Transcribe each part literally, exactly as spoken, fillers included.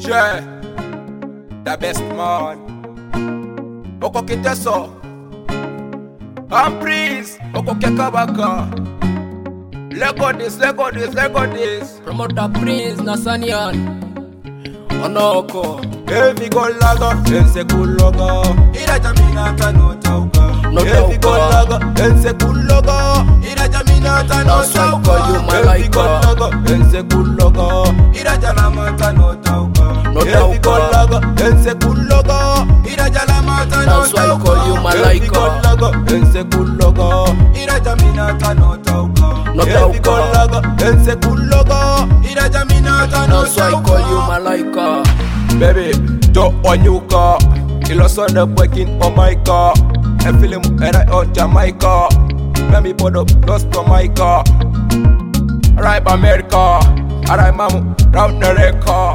Yeah, the best man. Oko kiteso. Amprise. Oko kekabaka. Lego this, Lego this, Lego this. Promoter Prince Nasanian Onoko Evi golaga, ense kuloga. Ira jamina tano tauka. Evi golaga, ense kuloga. Ira jamina tano tauka. Evi golaga, ense kuloga. Ira jalama tano tauka. Evi golaga, ense kuloga. Ira jalama tano tauka. That's why I call you Malaika. Evi golaga, ense kuloga. Ira jamina tano tauka. Evi golaga, ense kuloga. Ira jamina tano tauka. That's why I call you Malaika. Baby, don't on you car. Kilo son the breaking on my car. I feel him and I on Jamaica. Let me put up lost on my car. Right America. Alright mamu, round the red car.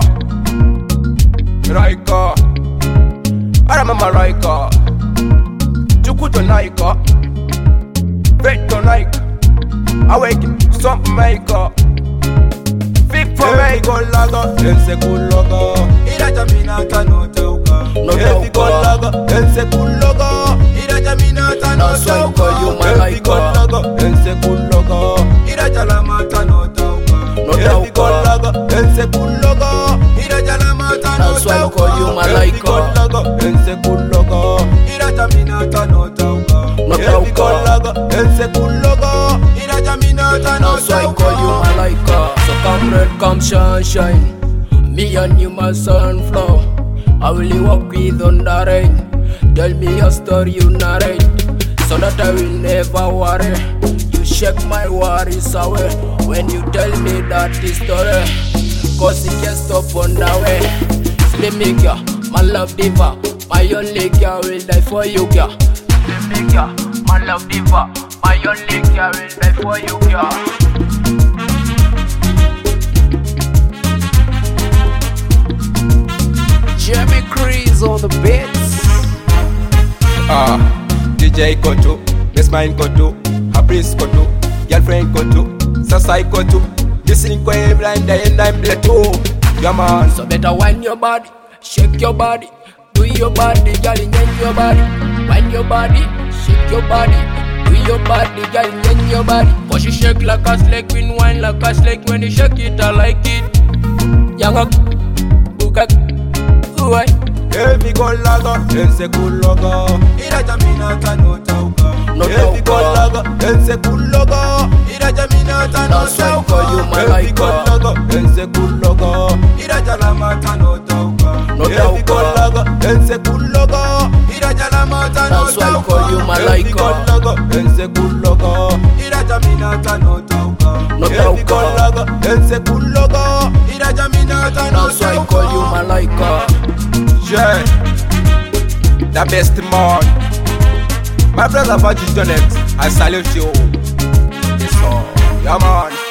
Right car. Alright mama right car. Chukuto Naika. Vector Nike. Awaken, something maker. Big for me, go laga, ense kuloga. Ira jamina tano tauka. Evi go laga, ense kuloga. Ira jamina tano tauka. Evi go laga, ense kuloga. Ira jalama tano tauka. Evi go laga, ense kuloga. Ira jalama tano tauka. Evi go laga, ense kuloga. Ira jamina tano tauka. Evi go laga, ense kuloga. Ira jamina tano tauka. So come red, come shine, shine. Me and you my sunflower. I will walk with on the rain. Tell me your story you narrate, so that I will never worry. You shake my worries away when you tell me that story, cause it can't stop on the way. Slim me girl, my love diva. My only girl will die for you girl. Slim me girl, my love diva. My only girl will die for you girl. Jimmy Crease on the beats. Ah, D J Koto, Miss Mine Koto, Habris Koto, Girlfriend Koto, Sasai Koto. Listening to him blind and I'm the two. Yeah man. So better wind your body, shake your body, do your body, girl, in your body. Wind your body, shake your body, do your body, girl, in your body. Cause you shake like a snake, when wine like a snake. When you shake it, I like it. Young up, book Evi go laga, ense kuloga. Ira jamina tano tauka. Evi go laga, ense kuloga. Ira jamina tano tauka. Evi go laga, ense kuloga. Ira jalama tano tauka. Evi go laga, ense kuloga. Ira jalama tano tauka. Evi go laga, ense kuloga. Ira jamina tano tauka. Evi go laga, ense kuloga. Ira jamina tano tauka. That's why I call you Malaika. Yeah, the best man. My brother Virgin Jonet, I salute you. Yes, sir. Yeah, man.